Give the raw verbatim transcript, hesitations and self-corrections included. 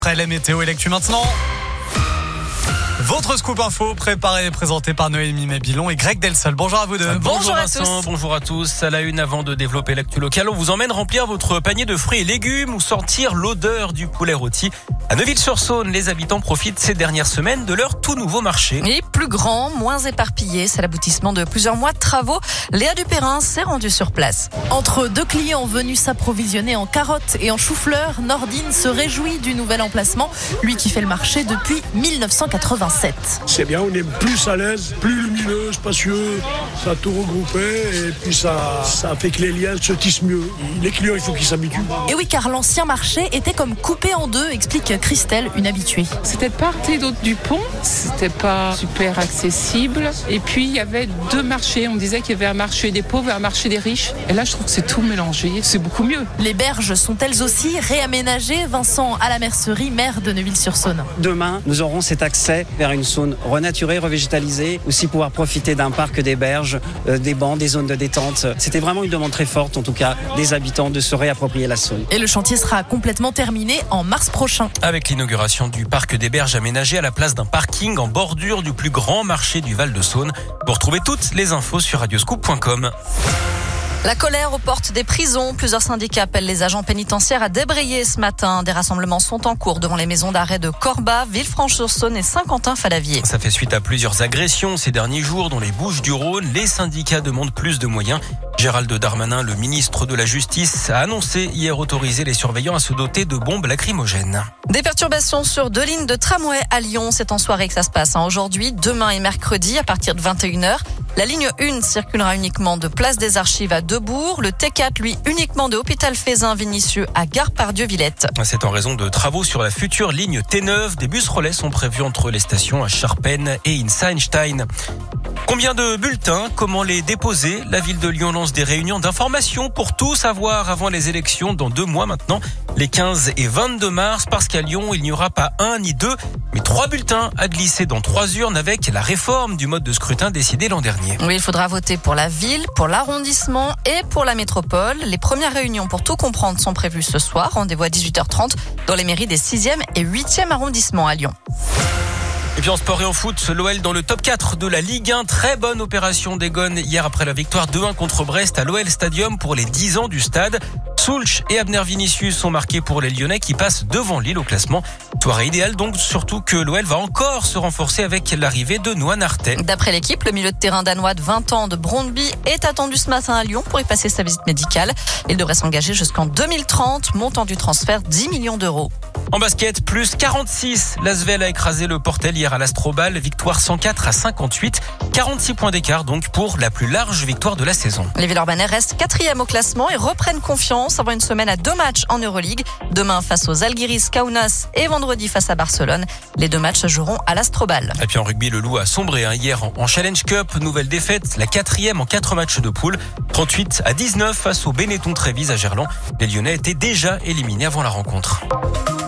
Après la météo et l'actu maintenant. Votre scoop info préparé et présenté par Noémie Mabilon et Greg Delsol. Bonjour à vous deux. Bonjour, bonjour à Vincent, tous. Bonjour à tous. À la une, avant de développer l'actu locale, on vous emmène remplir votre panier de fruits et légumes ou sentir l'odeur du poulet rôti. À Neuville-sur-Saône, les habitants profitent ces dernières semaines de leur tout nouveau marché. Et plus grand, moins éparpillé, c'est l'aboutissement de plusieurs mois de travaux. Léa Dupérin s'est rendue sur place. Entre deux clients venus s'approvisionner en carottes et en chou-fleurs, Nordine se réjouit du nouvel emplacement, lui qui fait le marché depuis mille neuf cent quatre-vingt-sept. C'est bien, on est plus à l'aise, plus lumineux, spacieux, ça a tout regroupé et puis ça, ça fait que les liens se tissent mieux. Les clients, il faut qu'ils s'habituent. Et oui, car l'ancien marché était comme coupé en deux, explique Christelle, une habituée. C'était part et d'autre du pont, c'était pas super accessible. Et puis il y avait deux marchés, on disait qu'il y avait un marché des pauvres et un marché des riches. Et là je trouve que c'est tout mélangé, c'est beaucoup mieux. Les berges sont elles aussi réaménagées. Vincent à la mercerie, maire de Neuville-sur-Saône. Demain, nous aurons cet accès vers une zone renaturée, revégétalisée, aussi pouvoir profiter d'un parc des berges, euh, des bancs, des zones de détente. C'était vraiment une demande très forte, en tout cas, des habitants de se réapproprier la Saône. Et le chantier sera complètement terminé en mars prochain. Avec l'inauguration du parc des berges aménagé à la place d'un parking en bordure du plus grand marché du Val-de-Saône. Vous retrouvez toutes les infos sur radioscoop point com. La colère aux portes des prisons. Plusieurs syndicats appellent les agents pénitentiaires à débrayer ce matin. Des rassemblements sont en cours devant les maisons d'arrêt de Corba, Villefranche-sur-Saône et Saint-Quentin-Fallavier. Ça fait suite à plusieurs agressions ces derniers jours dans les Bouches-du-Rhône. Les syndicats demandent plus de moyens. Gérald Darmanin, le ministre de la Justice, a annoncé hier autoriser les surveillants à se doter de bombes lacrymogènes. Des perturbations sur deux lignes de tramway à Lyon. C'est en soirée que ça se passe. Hein. Aujourd'hui, demain et mercredi à partir de vingt et une heures. La ligne un circulera uniquement de Place des Archives à Debourg. Le T quatre, lui, uniquement de Hôpital Fézin-Vénissieux à Gare-Pardieu-Villette. C'est en raison de travaux sur la future ligne T neuf. Des bus relais sont prévus entre les stations à Charpennes et Insa-Einstein. Combien de bulletins? Comment les déposer? La ville de Lyon lance des réunions d'information pour tout savoir avant les élections dans deux mois maintenant, les quinze et vingt-deux mars, parce qu'à Lyon, il n'y aura pas un ni deux, mais trois bulletins à glisser dans trois urnes avec la réforme du mode de scrutin décidé l'an dernier. Oui, il faudra voter pour la ville, pour l'arrondissement et pour la métropole. Les premières réunions pour tout comprendre sont prévues ce soir. Rendez-vous à dix-huit heures trente dans les mairies des sixième et huitième arrondissements à Lyon. Et puis en sport et en foot, l'O L dans le top quatre de la Ligue un. Très bonne opération d'Egon hier après la victoire deux un contre Brest à l'O L Stadium pour les dix ans du stade. Soulch et Abner Vinicius sont marqués pour les Lyonnais qui passent devant Lille au classement. Soirée idéale donc, surtout que l'O L va encore se renforcer avec l'arrivée de Noah Artet. D'après l'équipe, le milieu de terrain danois de vingt ans de Brøndby est attendu ce matin à Lyon pour y passer sa visite médicale. Il devrait s'engager jusqu'en deux mille trente, montant du transfert dix millions d'euros. En basket, plus quarante-six. L'Asvel a écrasé le Portel hier à l'Astrobal. Victoire cent quatre à cinquante-huit. quarante-six points d'écart donc pour la plus large victoire de la saison. Les Villeurbanais restent quatrième au classement et reprennent confiance avant une semaine à deux matchs en Euroleague. Demain face aux Zalgiris Kaunas et vendredi face à Barcelone. Les deux matchs se joueront à l'Astrobal. Et puis en rugby, le Loup a sombré hein, hier en, en Challenge Cup. Nouvelle défaite, la quatrième en quatre matchs de poule. trente-huit à dix-neuf face au Benetton Trévise à Gerland. Les Lyonnais étaient déjà éliminés avant la rencontre.